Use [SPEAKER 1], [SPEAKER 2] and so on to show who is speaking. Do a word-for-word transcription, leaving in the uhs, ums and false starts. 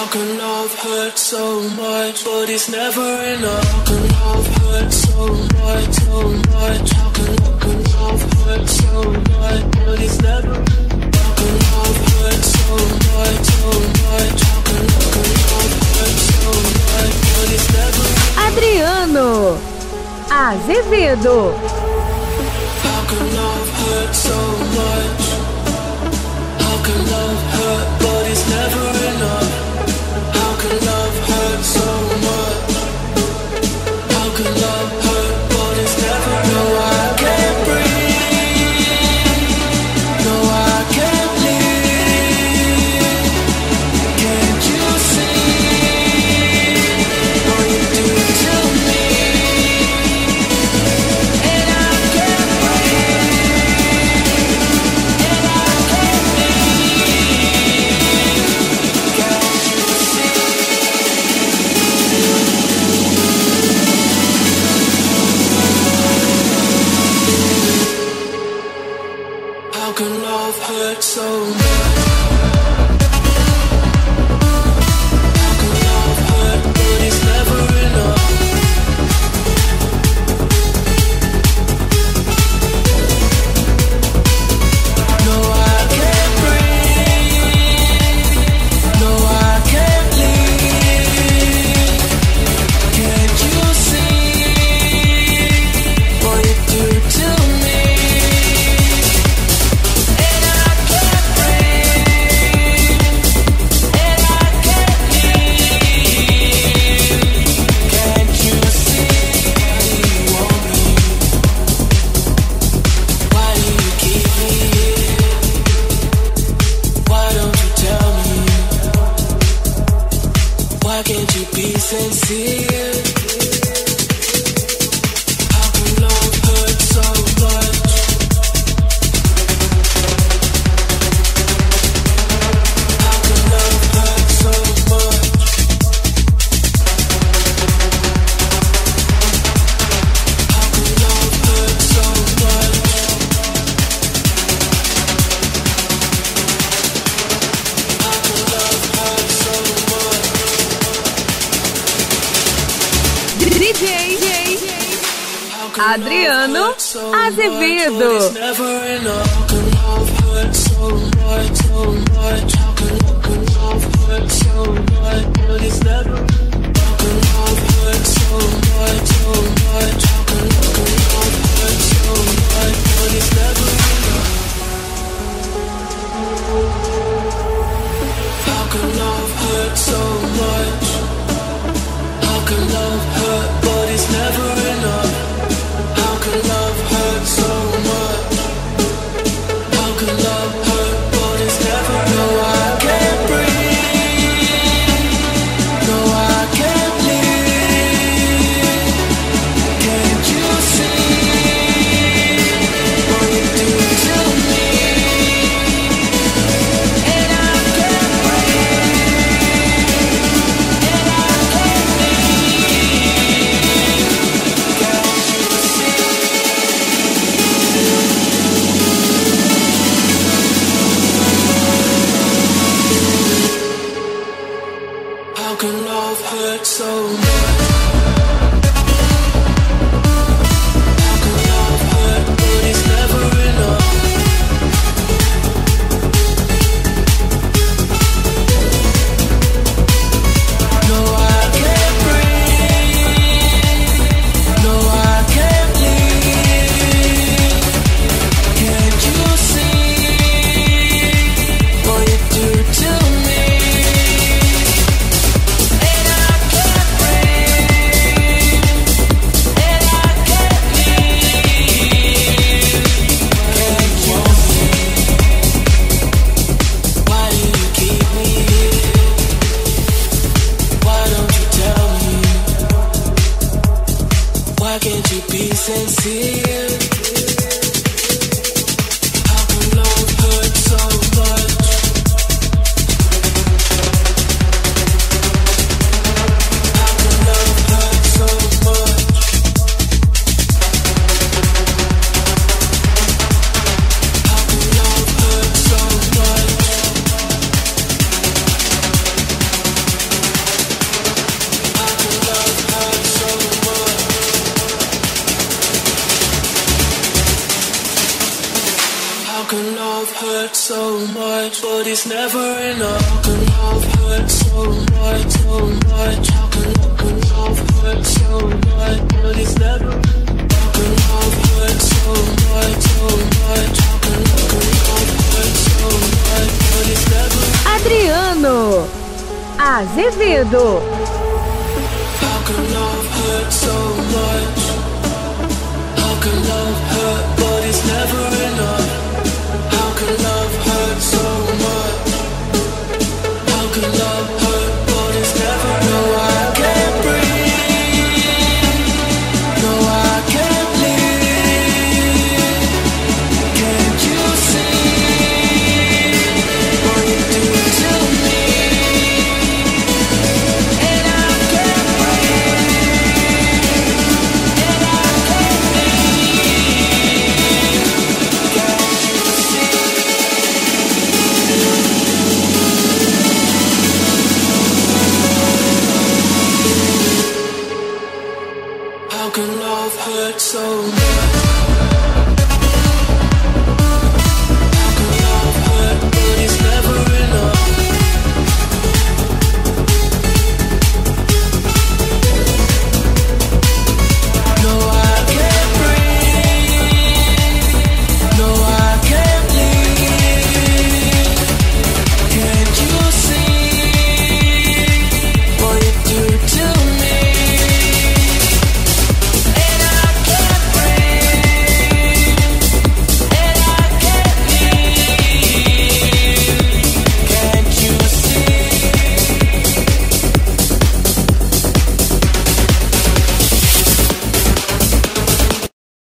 [SPEAKER 1] can love hurt so much, but it's never enough? How can love hurt so much, so much? How can, how can love hurt so much, but it's never enough? How can love hurt so much, so much? How can, how can love hurt so much, but it's never enough?
[SPEAKER 2] Adriano Azevedo.
[SPEAKER 1] How can love hurt so much? How can love hurt, but it's never enough? How can love hurt so much? How can love hurt, but it's never enough? No, I can't breathe. No, I can't live. Can't you see what you do to me? And I can't breathe. And I can't live. Can't you see? How can love hurt so much? How can love hurt, but it's never enough? No, I can't breathe. No, I can't live. Can't you see what you do to me? And I can't breathe. And I can't live. Can't you see why you want me? Why do you keep me here? Why don't you tell me? Why can't you be sincere? How can love hurt so much? How can love hurt so much? How can love hurt so much? How can love hurt so much?
[SPEAKER 2] D J
[SPEAKER 1] How can
[SPEAKER 2] Adriano
[SPEAKER 1] love hurt so
[SPEAKER 2] Azevedo.
[SPEAKER 1] much, but it's never enough? How can love hurt so much, so much? How can, how can love hurt so much, but it's never enough? How can love hurt so much, so much? How can, how can love hurt so much, but it's never enough? How can love hurt so much? How can love hurt, but it's never enough? How can love hurt so much? How can love hurt, but it's never enough? No, I can't breathe. No, I can't live. Can't you see what you do to me? And I can't breathe. And I can't live. Can't you see? How can love hurt so much? How can love hurt, but it's never enough? No, I can't breathe. No, I can't live. Can't you see what you do to me? And I can't breathe. hurt so much, but it's never enough. How can love hurt so much, so much? How can love hurt so much, but it's never enough. How can love hurt so much, so much? How can love hurt so much, but it's never enough.
[SPEAKER 2] Adriano Azevedo.
[SPEAKER 1] How can love hurt so